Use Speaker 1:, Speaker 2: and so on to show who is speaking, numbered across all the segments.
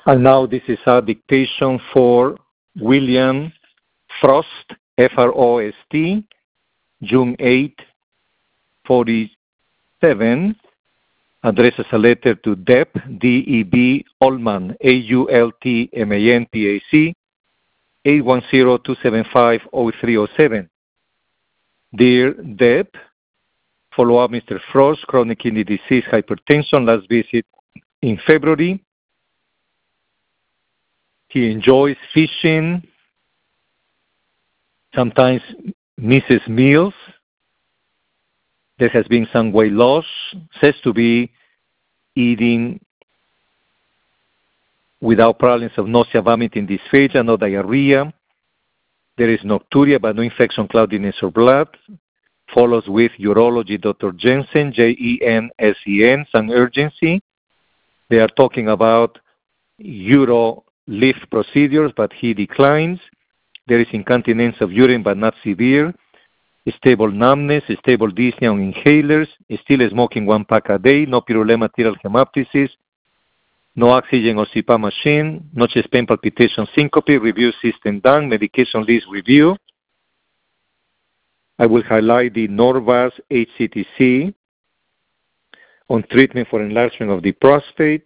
Speaker 1: And now this is a dictation for William Frost, F-R-O-S-T, June 8, 47, addresses a letter to Deb, D-E-B, Altman, A-U-L-T-M-A-N-P-A-C, 810-275-0307. Dear Deb, follow up Mr. Frost, chronic kidney disease, hypertension, last visit in February. He enjoys fishing, sometimes misses meals. There has been some weight loss, says to be eating without problems of nausea, vomiting, dysphagia, no diarrhea. There is nocturia, but no infection, cloudiness, or blood. Follows with urology, Dr. Jensen, J-E-N-S-E-N, some urgency. They are talking about lift procedures, but he declines. There is incontinence of urine, but not severe. Stable numbness, stable dyspnea on inhalers. Still smoking 1 pack a day. No pyrolema arterial hemoptysis. No oxygen or CPAP machine. No chest pain, palpitation, syncope. Review system done. Medication list review. I will highlight the Norvas HCTC on treatment for enlargement of the prostate.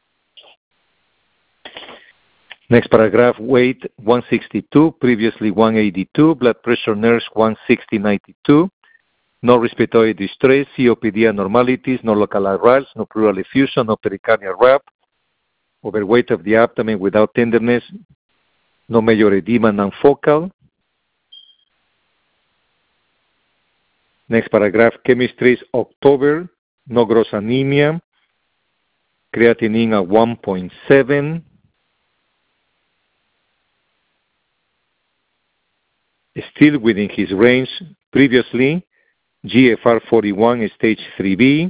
Speaker 1: Next paragraph, weight 162, previously 182, blood pressure nurse 160/92, no respiratory distress, COPD abnormalities, no local arousal, no pleural effusion, no pericardial wrap, overweight of the abdomen without tenderness, no major edema, non-focal. Next paragraph, chemistry is October, no gross anemia, creatinine at 1.7, still within his range previously, GFR 41, stage 3B,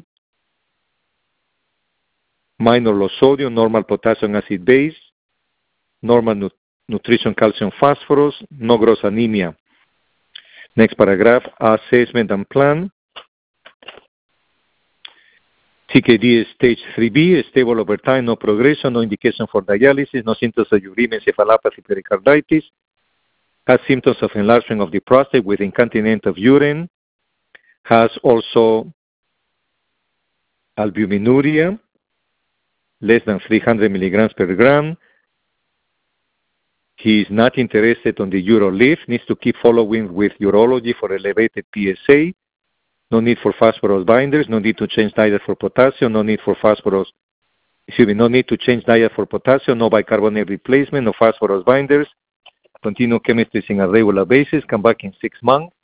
Speaker 1: minor low sodium, normal potassium acid base, normal nutrition, calcium, phosphorus, no gross anemia. Next paragraph, assessment and plan. CKD is stage 3B, stable over time, no progression, no indication for dialysis, no symptoms of uremia, encephalopathy, pericarditis. Has symptoms of enlargement of the prostate with incontinence of urine. Has also albuminuria, less than 300 milligrams per gram. He is not interested on the urolift, needs to keep following with urology for elevated PSA. No need for phosphorus binders, no need to change diet for potassium, no need to change diet for potassium, no bicarbonate replacement, no phosphorus binders. Continue chemistry on a regular basis, come back in 6 months.